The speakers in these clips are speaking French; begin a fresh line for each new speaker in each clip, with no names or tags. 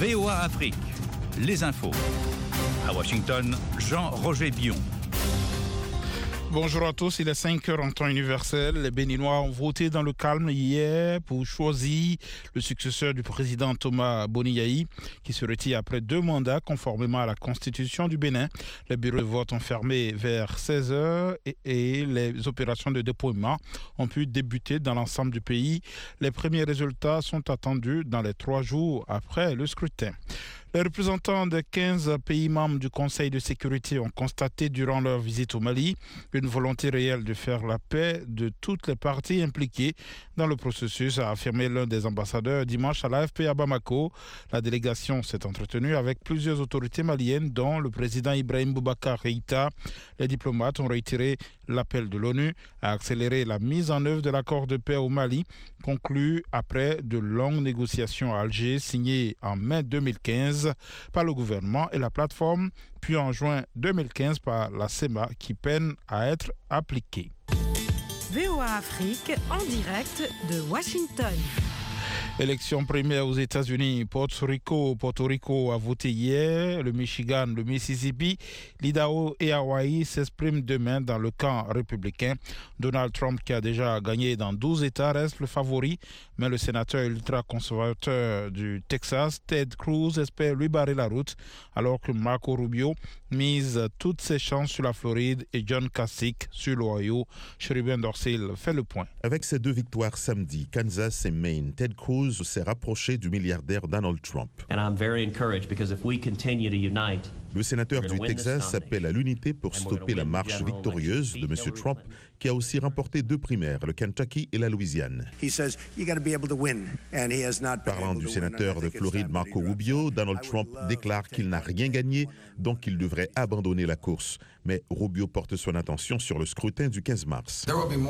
VOA Afrique, les infos. À Washington, Jean-Roger Bion.
Bonjour à tous, il est 5h en temps universel. Les Béninois ont voté dans le calme hier pour choisir le successeur du président Thomas Boni-Yayi, qui se retire après 2 mandats conformément à la Constitution du Bénin. Les bureaux de vote ont fermé vers 16h et les opérations de dépouillement ont pu débuter dans l'ensemble du pays. Les premiers résultats sont attendus dans les 3 jours après le scrutin. Les représentants des 15 pays membres du Conseil de sécurité ont constaté durant leur visite au Mali une volonté réelle de faire la paix de toutes les parties impliquées dans le processus, a affirmé l'un des ambassadeurs dimanche à l'AFP à Bamako. La délégation s'est entretenue avec plusieurs autorités maliennes, dont le président Ibrahim Boubacar Keïta. Les diplomates ont réitéré l'appel de l'ONU à accélérer la mise en œuvre de l'accord de paix au Mali, conclu après de longues négociations à Alger, signé en mai 2015 par le gouvernement et la plateforme, puis en juin 2015 par la CEMA, qui peine à être appliquée.
VOA Afrique en direct de Washington.
Élection primaire aux États-Unis. Porto Rico a voté hier. Le Michigan, le Mississippi, l'Idaho et Hawaï s'expriment demain dans le camp républicain. Donald Trump, qui a déjà gagné dans 12 États, reste le favori. Mais le sénateur ultra-conservateur du Texas, Ted Cruz, espère lui barrer la route, alors que Marco Rubio mise toutes ses chances sur la Floride et John Kasich sur l'Ohio. Chérubin Dorsil fait le point.
Avec ses 2 victoires samedi, Kansas et Maine, Ted Cruz s'est rapproché du milliardaire Donald Trump. Le sénateur du Texas appelle à l'unité pour stopper la marche victorieuse de M. Trump, qui a aussi remporté 2 primaires, le Kentucky et la Louisiane. Parlant du sénateur de Floride Marco Rubio, Donald Trump déclare qu'il n'a rien gagné, donc il devrait abandonner la course. Mais Rubio porte son attention sur le scrutin du 15 mars.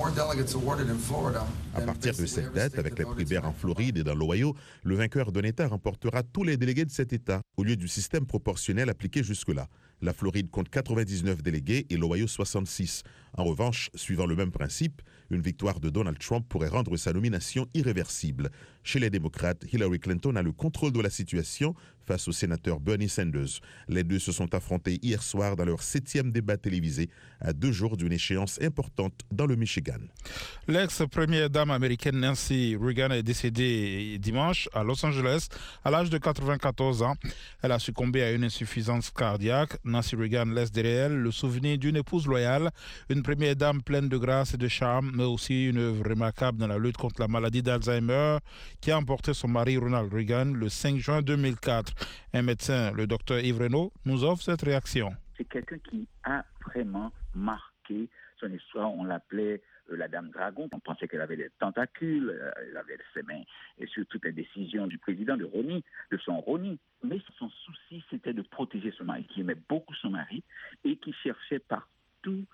À partir de cette date, avec les primaires en Floride et dans l'Ohio, le vainqueur d'un État remportera tous les délégués de cet État, au lieu du système proportionnel appliqué jusque-là. La Floride compte 99 délégués et l'Ohio 66. En revanche, suivant le même principe, une victoire de Donald Trump pourrait rendre sa nomination irréversible. Chez les démocrates, Hillary Clinton a le contrôle de la situation face au sénateur Bernie Sanders. Les deux se sont affrontés hier soir dans leur 7e débat télévisé, à 2 jours d'une échéance importante dans le Michigan.
L'ex-première dame américaine Nancy Reagan est décédée dimanche à Los Angeles à l'âge de 94 ans. Elle a succombé à une insuffisance cardiaque. Nancy Reagan laisse derrière elle le souvenir d'une épouse loyale, une première dame pleine de grâce et de charme, mais aussi une œuvre remarquable dans la lutte contre la maladie d'Alzheimer qui a emporté son mari Ronald Reagan le 5 juin 2004. Un médecin, le docteur Yves Renaud, nous offre cette réaction.
C'est quelqu'un qui a vraiment marqué son histoire. On l'appelait la Dame Dragon. On pensait qu'elle avait des tentacules, elle avait ses mains et sur toutes les décisions du président de son Ronnie. Mais son souci, c'était de protéger son mari, qui aimait beaucoup son mari et qui cherchait partout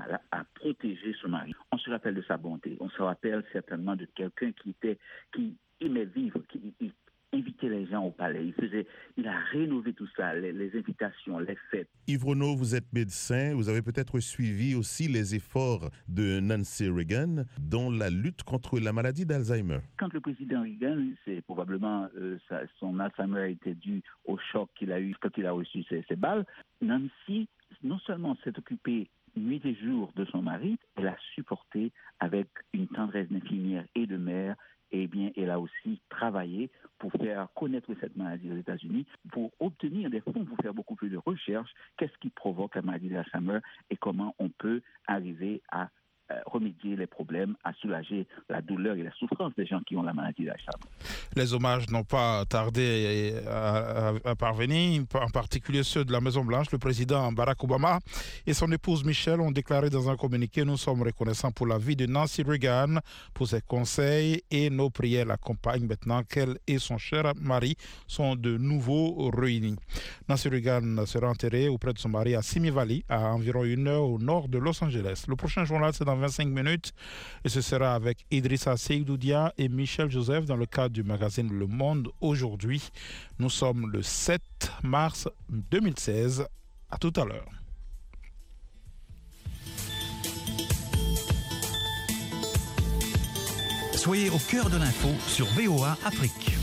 à protéger son mari. On se rappelle de sa bonté. On se rappelle certainement de quelqu'un qui aimait vivre, qui invitait les gens au palais. Il a rénové tout ça, les invitations, les fêtes.
Yves Renaud, vous êtes médecin. Vous avez peut-être suivi aussi les efforts de Nancy Reagan dans la lutte contre la maladie d'Alzheimer.
Quand le président Reagan, c'est probablement son Alzheimer a été dû au choc qu'il a eu quand il a reçu ses balles. Nancy, non seulement s'est occupée nuit et jour de son mari, elle a supporté avec une tendresse d'infirmière et de mère. Eh bien, elle a aussi travaillé pour faire connaître cette maladie aux États-Unis, pour obtenir des fonds, pour faire beaucoup plus de recherches. Qu'est-ce qui provoque la maladie d'Alzheimer et comment on peut arriver à remédier les problèmes, à soulager la douleur et la souffrance des gens qui ont la maladie d'Alzheimer.
Les hommages n'ont pas tardé à parvenir, en particulier ceux de la Maison-Blanche. Le président Barack Obama et son épouse Michelle ont déclaré dans un communiqué « Nous sommes reconnaissants pour la vie de Nancy Reagan, pour ses conseils et nos prières l'accompagnent maintenant qu'elle et son cher mari sont de nouveau réunis ». Nancy Reagan sera enterrée auprès de son mari à Simi Valley, à environ 1 heure au nord de Los Angeles. Le prochain journal, c'est dans 25 minutes et ce sera avec Idrissa Seydoudia et Michel Joseph dans le cadre du magazine Le Monde aujourd'hui. Nous sommes le 7 mars 2016. À tout à l'heure.
Soyez au cœur de l'info sur VOA Afrique.